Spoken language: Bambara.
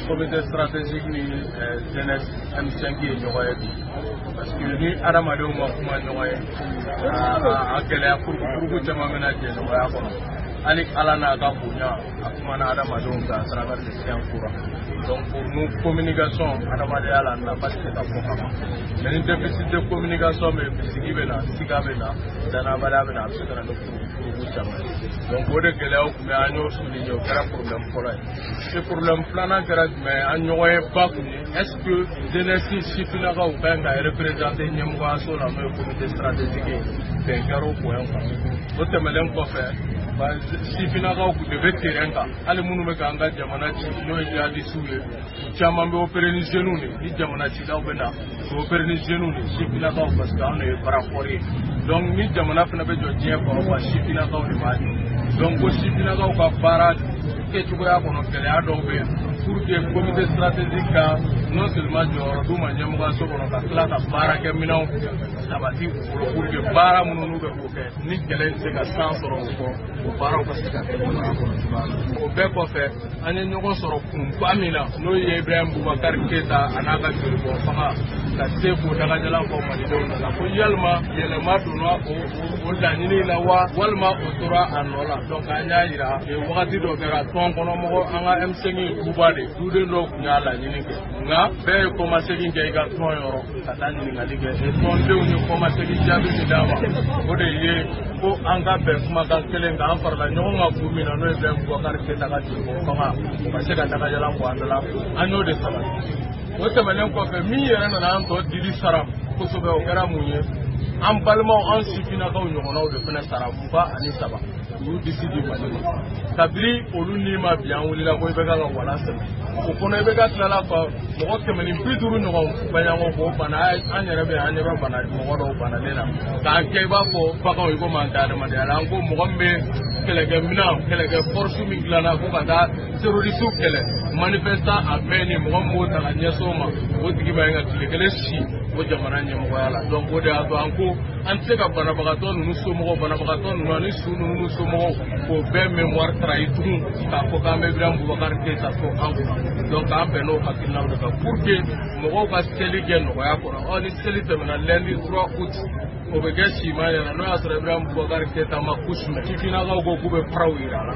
comité stratégique ni jeunesse M5 ye ɲɔgɔn ye parce que ni adamadenw ma kuma ɲɔgɔn ye a gɛlɛya kurukuruku caman bɛna jɛ ɲɔgɔnya kɔnɔ hali ala n'a ka bonya a kumana adamadenw kan à travers les séances courantes. Donc pour nous, communication, adamadenya la nafa tɛ se ka fɔ ka ban. Mais ni déficit de communication bɛ bisigi bɛ na siga bɛ na danabaliya bɛ na a bɛ se ka na ni kurukuruku caman ye. Donc o de gɛlɛyaw tun bɛ an y'o souligner o kɛra problème fɔlɔ ye. Et problème filanan kɛra jumɛn ye an ɲɔgɔn ye ba kun ye est-ce que jeunesse sifinnakaw ka kan ka représenter ɲɛmɔgɔyaso la n'o ye comité stratégique ye bɛn kɛra o point kan. O tɛmɛnen kɔfɛ sifinnakaw kun de bɛ terrain kan hali minnu bɛ k'an ka jamana ci n'o ye jihadistes ye caman bɛ opérer ni jeunes de ni jamana cilaw bɛ na o opérer ni jeunes de sifinnakaw parce que anw de ye barakɔri ye donc ni jamana fana bɛ jɔ diɲɛ kɔrɔ wa sifinnakaw de b'a jɔ donc ko sifinnakaw ka baara kɛcogoya kɔnɔ gɛlɛya dɔw bɛ yen pour que comité stratégique ka non seulement jɔyɔrɔ d'u ma ɲɛmɔgɔyaso kɔnɔ ka tila ka baarakɛminɛnw sabati u bolo pour que baara minnu n'u bɛ k'o kɛ ni kɛlɛ tɛ se ka san sɔrɔ o kɔ o baaraw ka se ka kɛ ɲɔgɔnya kɔnɔ cogoya min na. O bɛɛ kɔfɛ an ye ɲɔgɔn sɔrɔ kunba min na n'o ye Ibrahim Boubacar Keita a n'a ka jolibɔn fanga ka se k'o dagajalan fɔ malidenw ɲɛna ko yalima yɛlɛma donna o laɲini la wa walima o tora a nɔ la donc an y'a yira wagati dɔ kɛra tɔn kɔnɔmɔgɔ an ka M5 duba de duden dɔw tun y'a laɲini kɛ nka bɛɛ ye kɔmasegin kɛ i ka tɔn yɔrɔ ka taa ɲininkali kɛ tɔndenw ye kɔmasegin jaabi min d'a ma o de ye ko an ka bɛn kumakan kelen kan an farala ɲɔgɔn kan kun min na n'o ye Ibrahim Boubacar Keita ka jolibɔn fanga o ka se ka dagajalan bɔ an da la an y'o de sabati. O tɛmɛnen kɔfɛ min yɛrɛ nana an tɔ dili sara kosɛbɛ o kɛra mun ye an balimaw an sifinnakaw ɲɔgɔnnaw de fana sara 23 u y'u disi di Mali ma kabiri olu ni ma bi an wulila ko i bɛ ka wala sɛbɛn o kɔnɔ i bɛ ka tilala ka mɔgɔ 150 ɲɔgɔn baɲango k'o bana an yɛrɛ bɛ an ɲɛ bɛ bana mɔgɔ dɔw banalen na k'an kɛ i b'a fɔ baganw i komi an tɛ adamadenya la an ko mɔgɔ min bɛ kɛlɛkɛminɛn kɛlɛkɛ force min dilanna ko ka taa terroriste kɛlɛ manifestant a bɛɛ ni mɔgɔ min b'o ta ka ɲɛsin o ma o tigi b'a ye ka tile kelen si o jamana ɲɛmɔgɔya la donc o de y'a to an ko an tɛ se ka banabagatɔ ninnu somɔgɔw banabagatɔ ninnu ani su ninnu somɔgɔw k'o bɛɛ mémoire trahi tugun k'a fɔ k'an bɛ Ibrahim Boubacar Keita to an kunna donc an bɛn n'o hakilinaw de kan pour que mɔgɔw ka seli kɛ nɔgɔya kɔnɔ ni seli tɛmɛna lundi 3 août o bɛ kɛ siman yɛrɛ n'o y'a sɔrɔ Ibrahim Boubacar Keita ma couche mɛn sifinnakaw ko k'u bɛ paraw yira a la.